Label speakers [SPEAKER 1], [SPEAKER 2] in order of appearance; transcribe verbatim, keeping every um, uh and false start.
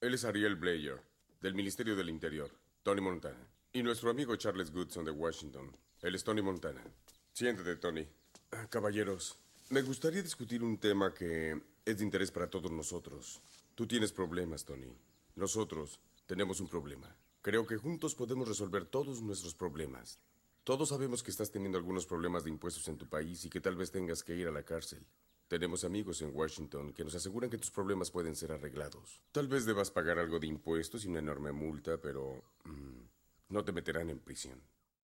[SPEAKER 1] Él es Ariel Blair, del Ministerio del Interior. Tony Montana. Y nuestro amigo Charles Goodson de Washington. Él es Tony Montana. Siéntate, Tony. Ah, Caballeros, me gustaría discutir un tema que es de interés para todos nosotros. Tú tienes problemas, Tony. Nosotros tenemos un problema. Creo que juntos podemos resolver todos nuestros problemas. Todos sabemos que estás teniendo algunos problemas de impuestos en tu país y que tal vez tengas que ir a la cárcel. Tenemos amigos en Washington que nos aseguran que tus problemas pueden ser arreglados. Tal vez debas pagar algo de impuestos y una enorme multa, pero mm, no te meterán en prisión.